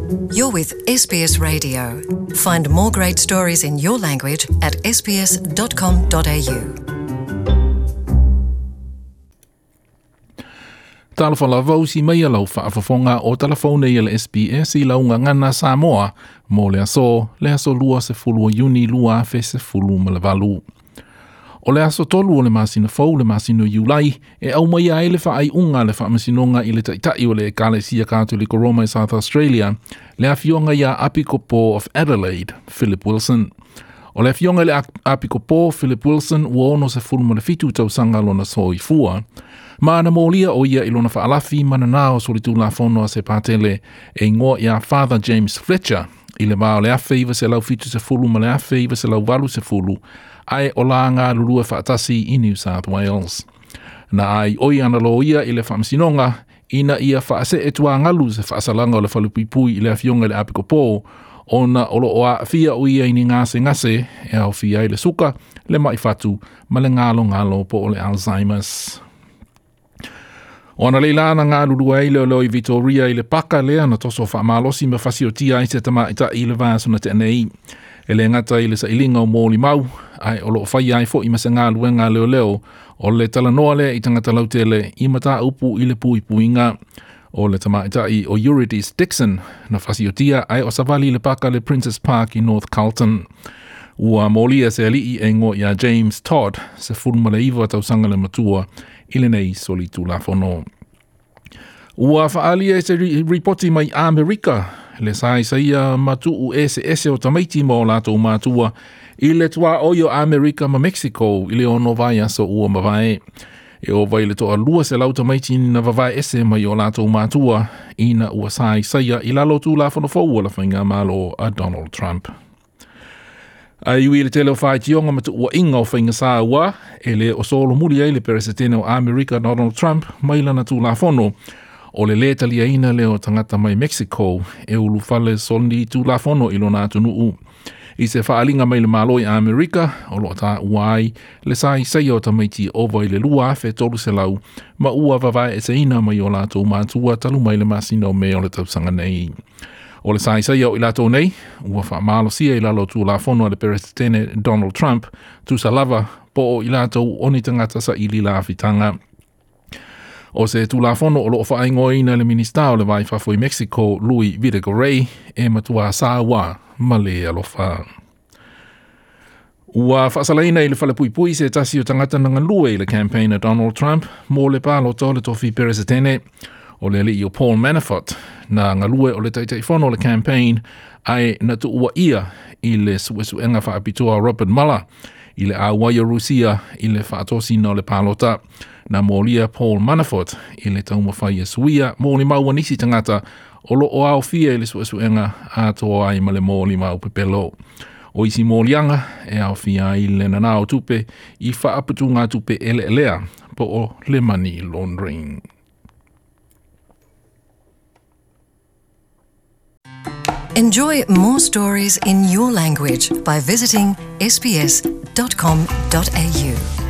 You're with SBS Radio. Find more great stories in your language at sbs.com.au. Talafala vausi mai alau whaafafonga o telefone i le SBS I launga ngana Samoa mo le aso lua se fulu o Juni lua fe se fulu ma le valu. O le aso tolu o le masina fau le masino Iulai e au mai ai le whaai unga le whaamasinonga I le taitai o le Ekalesia Katoliko Roma i South Australia le awhionga ia Apikopo of Adelaide, Philip Wilson. O le awhionga le Apikopo, Philip Wilson ua ono se fulu ma le fitu tausanga lona so I fua. Mana molia o ia ilona whaalafi manana o solitu la fono se patele e ngoa ia Father James Fletcher I le mao le afe iwa se lau fitu se fulu ma le afe iwa se lau walu se fulu ai o la ngā lulua whaatasi I New South Wales. Na ai oi analo ia I le whaamsinonga ina ia whaase e tua ngalu se whaasalanga o le whalupipui I le awhionga le Apikopo ona olo oa fia o ia ini ngase e au fia I le suka le mai fatu ma le ngalo po o le Alzheimer's. Ona leilana ngā lulua I leo I Victoria I le paka lea na toso whaamalosi ma whasiotia I se tama ita I le vāsuna te anei. E le ngata I le sa ilinga o mōli mau, ai o lo whai ai fo I masa ngā luenga leo o le talanoa lea I tangata lautele I mata upu I le puinga. O le tama ita I o Eurydice Dixon na whasiotia ai o savali le paka le Princess Park I North Carlton. Ua mōlia se alii e ngo ia James Todd se fulma le iwa tausanga le matua I le nei solitu la fono. Ua whaalia e se ripoti mai Amerika le saia matuu ese o tamaiti mo lato matua I le tua oio Amerika ma Mexico I le ono vai aso ua mawai. E o vai le toa lua se lau tamaiti na vavai ese mai o lato matua ina ua saia I lalo tu la fono fau la whainga malo a Donald Trump. A iwi le tele o whai tionga matu ua inga o whainga saa ua, e le o solo muri ai le peresetene o Amerika Donald Trump mailana tu la fono, o le le talia ina leo tangata mai Mexico, e ulu fale sondi tu la fono ilo nā tunuu. I se whaalinga mai le malo I Amerika, o lo ta uai, le sai o tamaiti o vai le lua fe tolu se lau, ma ua vavai e se ina mai o lato mātua talu mai le masino me o le tausanga nei. O le sai o ilato nei, ua whaamalo sia I lalo tu la fono le peresetene Donald Trump, tu sa lava po o ilato oni tangata sa ili la fitanga. O se tu la fono o lo whaingoina le minista o le vai whafoi Mexico, Luis Videgaray, e matua sawa male alofa. Ua whaasalaina I le whalepui se tasi o tangata nangalue I le campaign a Donald Trump, mo le palo tole tofi peresetene, o le li o Paul Manafort, na ngalue o le taitai fono o le campaign, ai na tu ua ia I le suesuenga whaapitua Robert Mueller, I le awaia Rusia, I le whaatosi no le palota, na molia Paul Manafort, I le taumawhai suia, mōli maua nisi tangata, o lo o au fia I le suesuenga a toa ai ma le mōli mau pepelo. O isi mōlianga, e au fia I le nanao tupe, I whaapitu ngā tupe elea, po o le money laundering. Enjoy more stories in your language by visiting sbs.com.au.